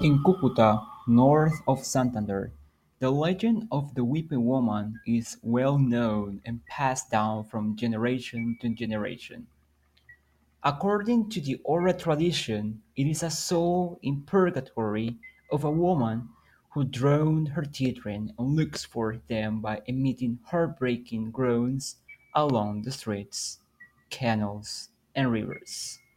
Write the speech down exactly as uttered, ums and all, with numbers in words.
In Cúcuta, north of Santander, the legend of the weeping woman is well known and passed down from generation to generation. According to the oral tradition, it is a soul in purgatory of a woman who drowned her children and looks for them by emitting heartbreaking groans along the streets, canals, and rivers.